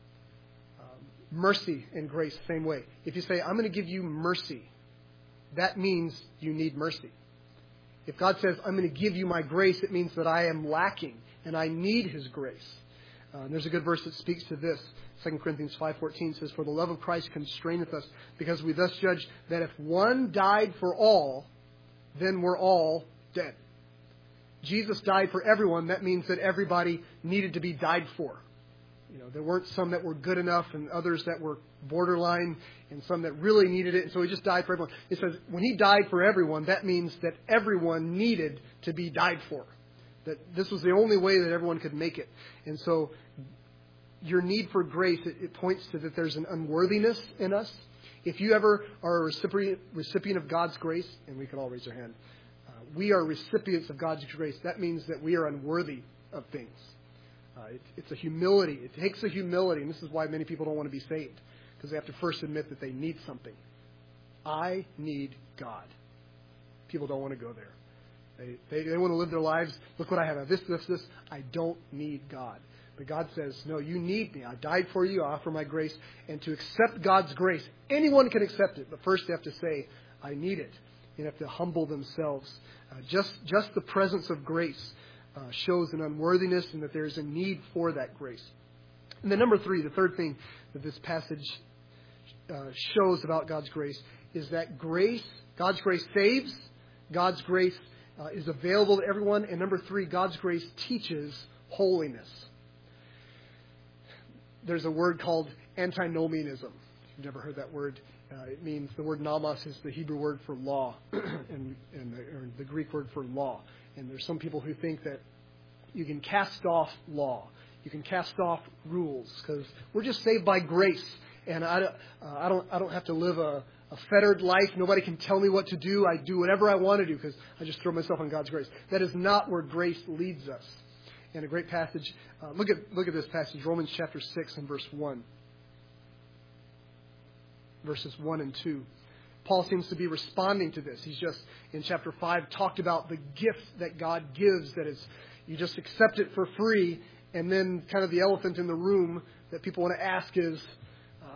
Mercy and grace, same way. If you say, "I'm going to give you mercy," that means you need mercy. If God says, "I'm going to give you my grace," it means that I am lacking and I need his grace. There's a good verse that speaks to this. 2 Corinthians 5:14 says, "For the love of Christ constraineth us, because we thus judge that if one died for all, then we're all dead." Jesus died for everyone. That means that everybody needed to be died for. There weren't some that were good enough and others that were borderline and some that really needed it. And so he just died for everyone. It says when he died for everyone, that means that everyone needed to be died for. That this was the only way that everyone could make it. And so your need for grace, it points to that there's an unworthiness in us. If you ever are a recipient of God's grace, and we can all raise our hand, we are recipients of God's grace. That means that we are unworthy of things. It's a humility. It takes a humility, and this is why many people don't want to be saved, because they have to first admit that they need something. I need God. People don't want to go there. They want to live their lives. Look what I have. This. I don't need God. But God says, no, you need me. I died for you. I offer my grace. And to accept God's grace, anyone can accept it. But first they have to say, I need it. They have to humble themselves. Just the presence of grace shows an unworthiness and that there's a need for that grace. And then number 3, the third thing that this passage shows about God's grace is that God's grace saves. God's grace is available to everyone. And number 3, God's grace teaches holiness. There's a word called antinomianism. If you've never heard that word, it means the word nomos is the Hebrew word for law and the Greek word for law. And there's some people who think that you can cast off law. You can cast off rules because we're just saved by grace. And I don't have to live a fettered life. Nobody can tell me what to do. I do whatever I want to do because I just throw myself on God's grace. That is not where grace leads us. And a great passage. Look at this passage, Romans chapter 6 and verse 1. Verses 1 and 2. Paul seems to be responding to this. He's just, in chapter 5, talked about the gift that God gives, that is, you just accept it for free, and then kind of the elephant in the room that people want to ask is,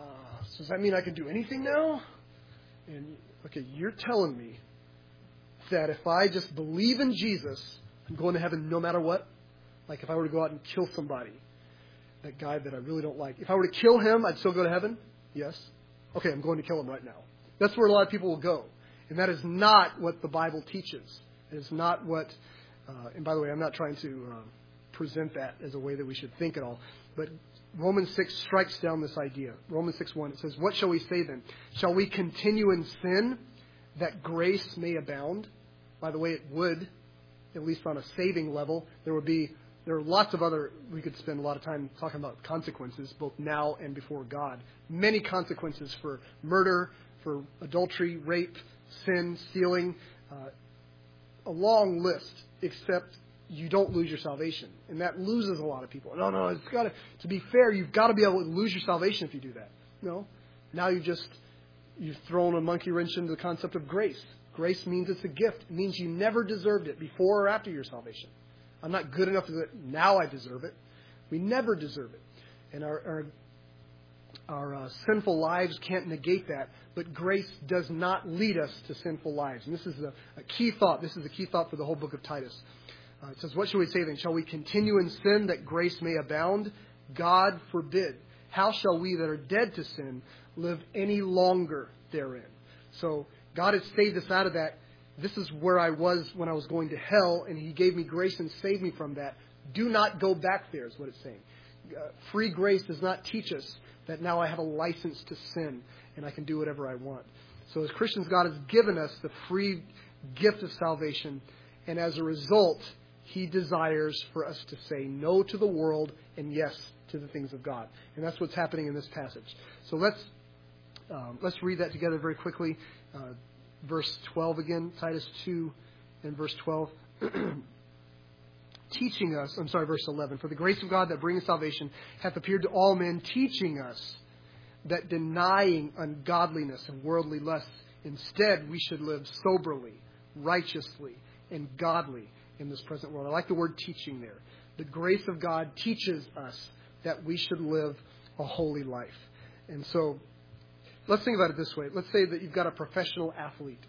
So does that mean I can do anything now? And, okay, you're telling me that if I just believe in Jesus, I'm going to heaven no matter what? Like if I were to go out and kill somebody, that guy that I really don't like, if I were to kill him, I'd still go to heaven? Yes. Okay, I'm going to kill him right now. That's where a lot of people will go. And that is not what the Bible teaches. It is not what, and by the way, I'm not trying to present that as a way that we should think at all. But Romans 6 strikes down this idea. Romans 6:1, it says, "What shall we say then? Shall we continue in sin that grace may abound?" By the way, it would, at least on a saving level. There are lots of other, we could spend a lot of time talking about consequences, both now and before God. Many consequences for murder, for adultery, rape, sin, stealing, a long list, except you don't lose your salvation. And that loses a lot of people. No, it's got to be fair, you've got to be able to lose your salvation if you do that. No. Now you've thrown a monkey wrench into the concept of grace. Grace means it's a gift. It means you never deserved it before or after your salvation. I'm not good enough to now I deserve it. We never deserve it. And our sinful lives can't negate that, but grace does not lead us to sinful lives. And this is a key thought. This is a key thought for the whole book of Titus. It says, "What shall we say then? Shall we continue in sin that grace may abound? God forbid. How shall we that are dead to sin live any longer therein?" So God has saved us out of that. This is where I was when I was going to hell, and He gave me grace and saved me from that. Do not go back there, is what it's saying. Free grace does not teach us that now I have a license to sin and I can do whatever I want. So as Christians, God has given us the free gift of salvation, and as a result, He desires for us to say no to the world and yes to the things of God. And that's what's happening in this passage. So let's read that together very quickly. Verse 12 again, Titus 2 and verse 12. Verse 11. "For the grace of God that bringeth salvation hath appeared to all men, teaching us that denying ungodliness and worldly lusts, instead we should live soberly, righteously, and godly in this present world." I like the word teaching there. The grace of God teaches us that we should live a holy life. And so let's think about it this way. Let's say that you've got a professional athlete,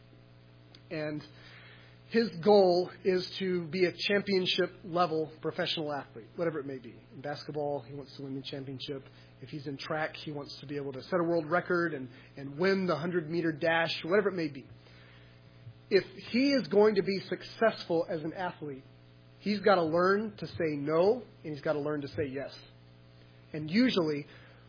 and his goal is to be a championship-level professional athlete, whatever it may be. In basketball, he wants to win the championship. If he's in track, he wants to be able to set a world record and win the 100-meter dash, whatever it may be. If he is going to be successful as an athlete, he's got to learn to say no, and he's got to learn to say yes. And usually,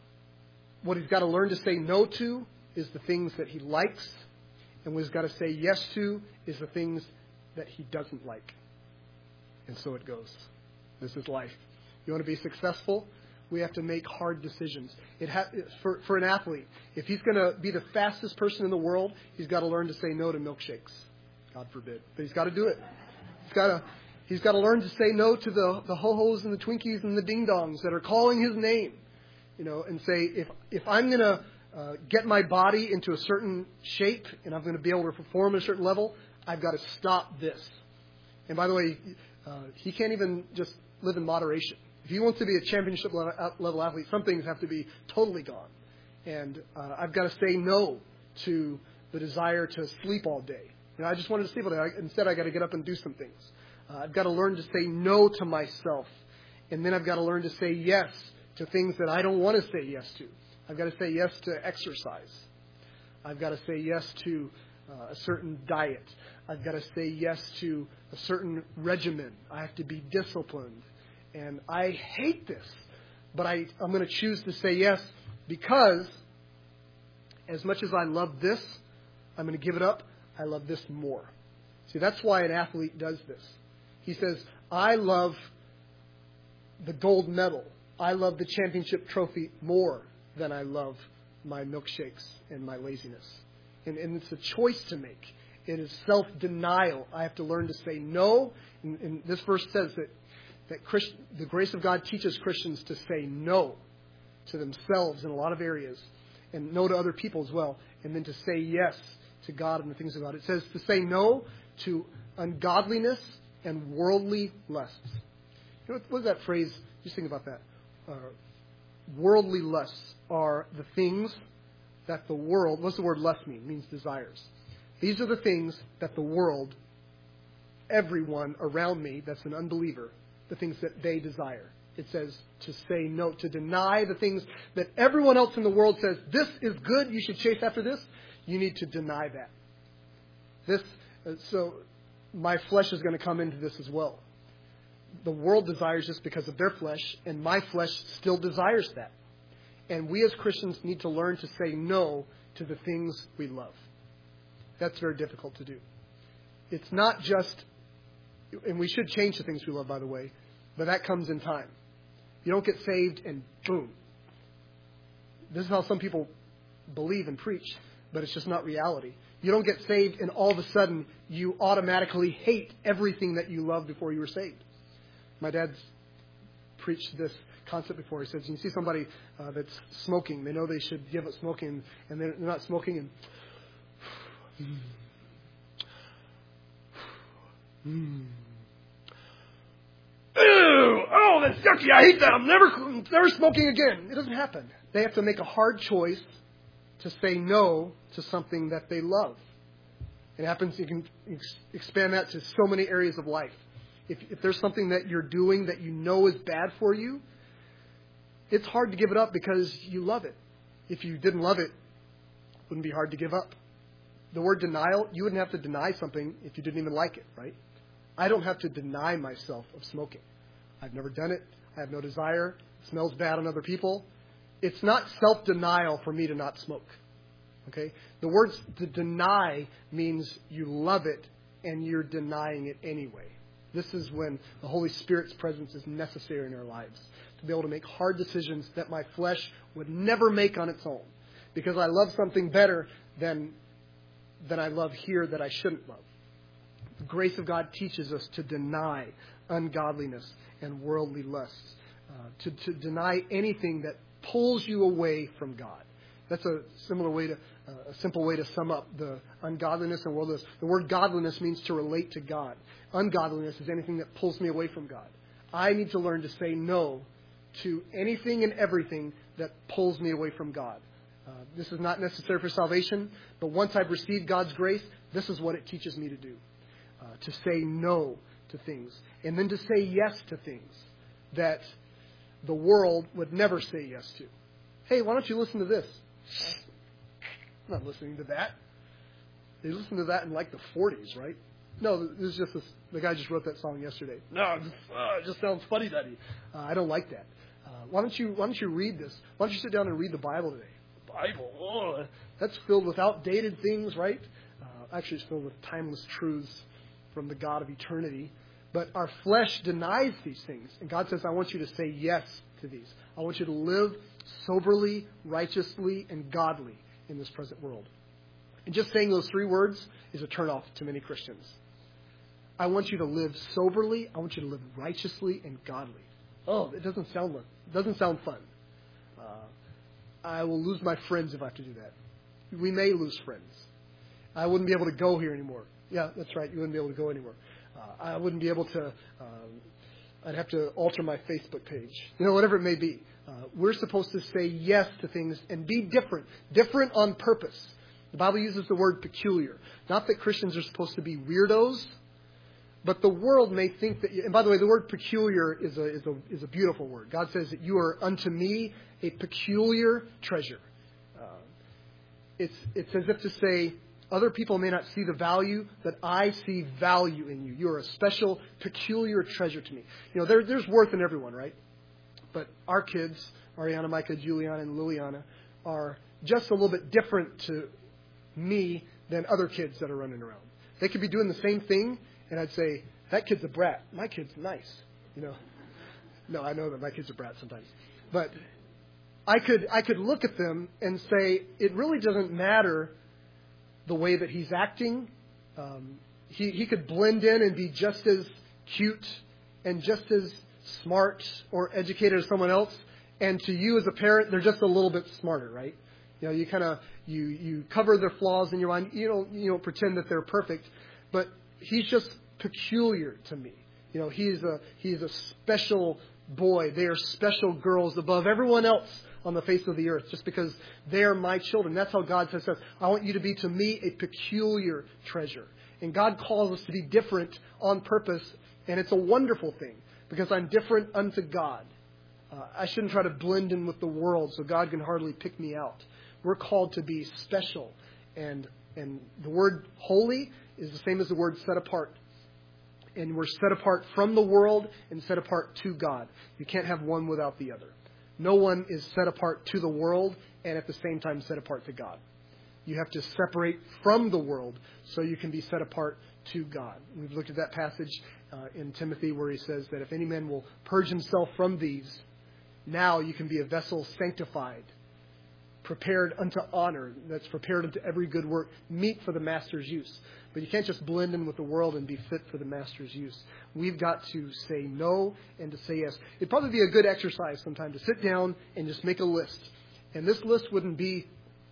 what he's got to learn to say no to is the things that he likes, and what he's got to say yes to is the things that he doesn't like. And so it goes. This is life. You want to be successful? We have to make hard decisions. For an athlete, if he's going to be the fastest person in the world, he's got to learn to say no to milkshakes. God forbid. But he's got to do it. He's got to learn to say no to the ho-hos and the Twinkies and the ding-dongs that are calling his name. And say, if I'm going to get my body into a certain shape and I'm going to be able to perform at a certain level, I've got to stop this. And by the way, he can't even just live in moderation. If he wants to be a championship level athlete, some things have to be totally gone. And I've got to say no to the desire to sleep all day. I just wanted to sleep all day. Instead, I've got to get up and do some things. I've got to learn to say no to myself. And then I've got to learn to say yes to things that I don't want to say yes to. I've got to say yes to exercise. I've got to say yes to a certain diet. I've got to say yes to a certain regimen. I have to be disciplined. And I hate this, but I'm going to choose to say yes because as much as I love this, I'm going to give it up. I love this more. See, that's why an athlete does this. He says, I love the gold medal. I love the championship trophy more than I love my milkshakes and my laziness. And it's a choice to make. It is self-denial. I have to learn to say no. And this verse says that the grace of God teaches Christians to say no to themselves in a lot of areas, and no to other people as well, and then to say yes to God and the things of God. It says to say no to ungodliness and worldly lusts. What is that phrase? Just think about that. Worldly lusts are the things that the world, what's the word lust mean? It means desires. These are the things that the world, everyone around me that's an unbeliever, the things that they desire. It says to say no, to deny the things that everyone else in the world says, this is good, you should chase after this. You need to deny that. So my flesh is going to come into this as well. The world desires this because of their flesh, and my flesh still desires that. And we as Christians need to learn to say no to the things we love. That's very difficult to do. It's not just, and we should change the things we love, by the way, but that comes in time. You don't get saved and boom. This is how some people believe and preach, but it's just not reality. You don't get saved and all of a sudden you automatically hate everything that you loved before you were saved. My dad's preached this concept before. He says, you see somebody that's smoking. They know they should give up smoking, and they're not smoking. And oh, that's yucky. I hate that. I'm never smoking again. It doesn't happen. They have to make a hard choice to say no to something that they love. It happens. You can expand that to so many areas of life. If there's something that you're doing that you know is bad for you, it's hard to give it up because you love it. If you didn't love it, it wouldn't be hard to give up. The word denial, you wouldn't have to deny something if you didn't even like it, right? I don't have to deny myself of smoking. I've never done it. I have no desire. It smells bad on other people. It's not self-denial for me to not smoke. Okay? The word to deny means you love it and you're denying it anyway. This is when the Holy Spirit's presence is necessary in our lives, to be able to make hard decisions that my flesh would never make on its own, because I love something better than I love here that I shouldn't love. The grace of God teaches us to deny ungodliness and worldly lusts, to deny anything that pulls you away from God. That's a simple way to sum up the ungodliness and worldliness. The word godliness means to relate to God. Ungodliness is anything that pulls me away from God. I need to learn to say no to anything and everything that pulls me away from God. This is not necessary for salvation, but once I've received God's grace, this is what it teaches me to do. To say no to things, and then to say yes to things that the world would never say yes to. Hey, why don't you listen to this? I'm not listening to that. They listened to that in like the 40s, right? No, this is just the guy just wrote that song yesterday. No, it just sounds funny, Daddy. I don't like that. Why don't you read this? Why don't you sit down and read the Bible today? The Bible, that's filled with outdated things, right? Actually, it's filled with timeless truths from the God of eternity. But our flesh denies these things. And God says, I want you to say yes to these. I want you to live soberly, righteously, and godly in this present world. And just saying those three words is a turnoff to many Christians. I want you to live soberly. I want you to live righteously and godly. Oh, it doesn't sound fun. I will lose my friends if I have to do that. We may lose friends. I wouldn't be able to go here anymore. Yeah, that's right. You wouldn't be able to go anymore. I wouldn't be able to, I'd have to alter my Facebook page. Whatever it may be. We're supposed to say yes to things and be different. Different on purpose. The Bible uses the word peculiar. Not that Christians are supposed to be weirdos, but the world may think that, and by the way, the word peculiar is a beautiful word. God says that you are unto me a peculiar treasure. It's as if to say, other people may not see the value, but I see value in you. You are a special, peculiar treasure to me. There's worth in everyone, right? But our kids, Ariana, Micah, Juliana, and Liliana, are just a little bit different to me than other kids that are running around. They could be doing the same thing, and I'd say, that kid's a brat. My kid's nice. No, I know that my kid's a brat sometimes. But I could look at them and say, it really doesn't matter the way that he's acting. He could blend in and be just as cute and just as smart or educated as someone else. And to you as a parent, they're just a little bit smarter, right? You kind of you cover their flaws in your mind. You don't pretend that they're perfect, but he's just peculiar to me. He's a special boy, they are special girls above everyone else on the face of the earth just because they are my children. That's how God says, I want you to be to me a peculiar treasure. And God calls us to be different on purpose, and it's a wonderful thing because I'm different unto God. I shouldn't try to blend in with the world so God can hardly pick me out. We're called to be special, and the word holy is the same as the word set apart. And we're set apart from the world and set apart to God. You can't have one without the other. No one is set apart to the world and at the same time set apart to God. You have to separate from the world so you can be set apart to God. We've looked at that passage in Timothy where he says that if any man will purge himself from these, now you can be a vessel sanctified, prepared unto honor, that's prepared unto every good work, meet for the master's use. But you can't just blend in with the world and be fit for the master's use. We've got to say no and to say yes. It'd probably be a good exercise sometime to sit down and just make a list. And this list wouldn't be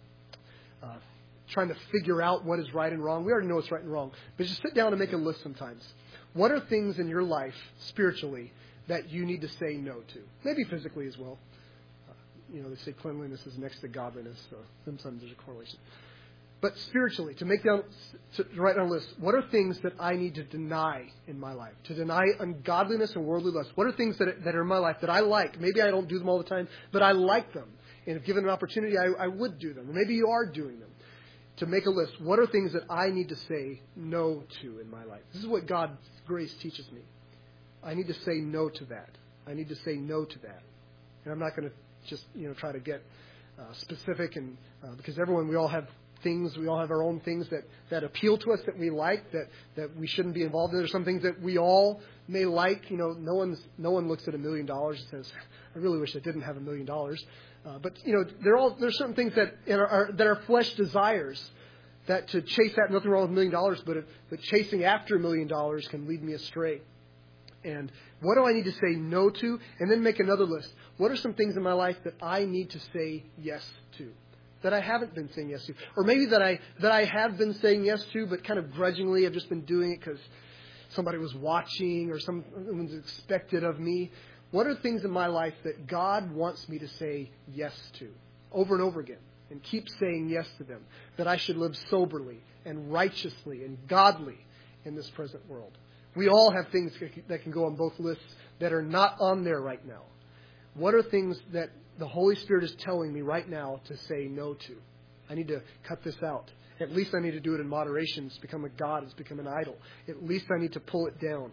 trying to figure out what is right and wrong. We already know what's right and wrong. But just sit down and make a list sometimes. What are things in your life, spiritually, that you need to say no to? Maybe physically as well. They say cleanliness is next to godliness, so sometimes there's a correlation. But spiritually, to write down a list, what are things that I need to deny in my life? To deny ungodliness and worldly lust. What are things that are in my life that I like? Maybe I don't do them all the time, but I like them. And if given an opportunity, I would do them. Or maybe you are doing them. To make a list, what are things that I need to say no to in my life? This is what God's grace teaches me. I need to say no to that. I need to say no to that. And I'm not going to just try to get specific, and because we all have things, we all have our own things that appeal to us, that we like, that we shouldn't be involved in. There's some things that we all may like. No one looks at $1 million and says, I really wish I didn't have $1 million. But there's certain things that are flesh desires that to chase that. Nothing wrong with $1 million, but chasing after $1 million can lead me astray. And what do I need to say no to? And then make another list. What are some things in my life that I need to say yes to? That I haven't been saying yes to? Or maybe that I have been saying yes to, but kind of grudgingly I've just been doing it because somebody was watching or someone's expected of me. What are things in my life that God wants me to say yes to over and over again and keep saying yes to them? That I should live soberly and righteously and godly in this present world. We all have things that can go on both lists that are not on there right now. What are things that the Holy Spirit is telling me right now to say no to? I need to cut this out. At least I need to do it in moderation. It's become a god. It's become an idol. At least I need to pull it down.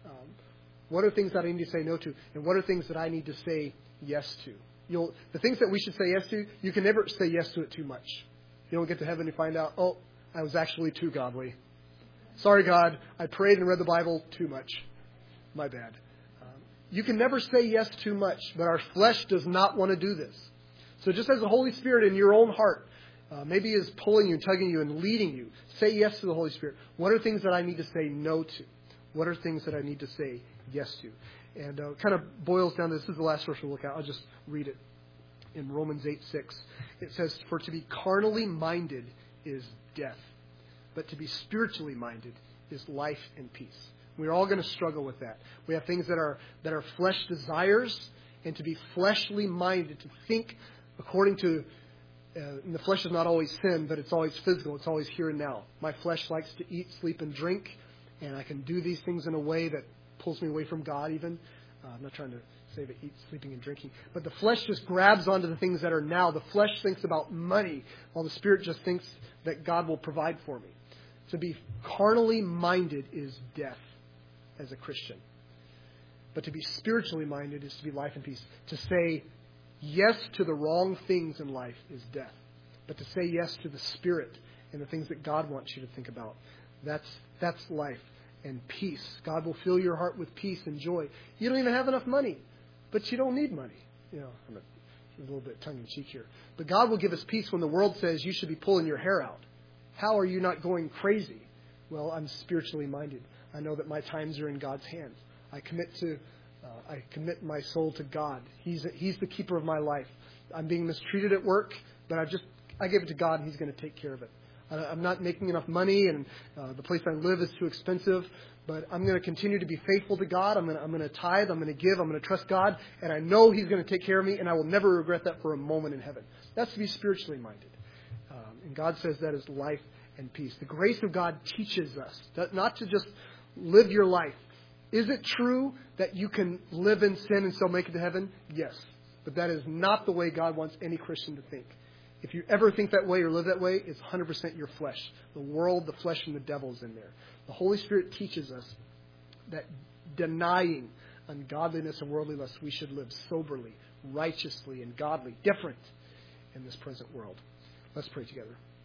What are things that I need to say no to? And what are things that I need to say yes to? The things that we should say yes to, you can never say yes to it too much. You don't get to heaven and find out, I was actually too godly. Sorry, God, I prayed and read the Bible too much. My bad. You can never say yes too much, but our flesh does not want to do this. So just as the Holy Spirit in your own heart maybe is pulling you, tugging you, and leading you, say yes to the Holy Spirit. What are things that I need to say no to? What are things that I need to say yes to? And kind of boils down to this is the last verse we'll look at. I'll just read it in Romans 8:6. It says, "For to be carnally minded is death, but to be spiritually minded is life and peace." We're all going to struggle with that. We have things that are flesh desires, and to be fleshly minded, to think according to, and the flesh is not always sin, but it's always physical. It's always here and now. My flesh likes to eat, sleep, and drink, and I can do these things in a way that pulls me away from God even. I'm not trying to say that eat, sleeping, and drinking. But the flesh just grabs onto the things that are now. The flesh thinks about money, while the Spirit just thinks that God will provide for me. To be carnally minded is death as a Christian. But to be spiritually minded is to be life and peace. To say yes to the wrong things in life is death. But to say yes to the Spirit and the things that God wants you to think about, that's life and peace. God will fill your heart with peace and joy. You don't even have enough money, but you don't need money. I'm a little bit tongue-in-cheek here. But God will give us peace when the world says you should be pulling your hair out. How are you not going crazy? Well, I'm spiritually minded. I know that my times are in God's hands. I commit my soul to God. He's the keeper of my life. I'm being mistreated at work, but I give it to God, and He's going to take care of it. I'm not making enough money, and the place I live is too expensive. But I'm going to continue to be faithful to God. I'm going to tithe. I'm going to give. I'm going to trust God. And I know He's going to take care of me, and I will never regret that for a moment in heaven. That's to be spiritually minded. And God says that is life and peace. The grace of God teaches us that not to just live your life. Is it true that you can live in sin and still make it to heaven? Yes. But that is not the way God wants any Christian to think. If you ever think that way or live that way, it's 100% your flesh. The world, the flesh, and the devil is in there. The Holy Spirit teaches us that denying ungodliness and worldly lust, we should live soberly, righteously, and godly, different in this present world. Let's pray together.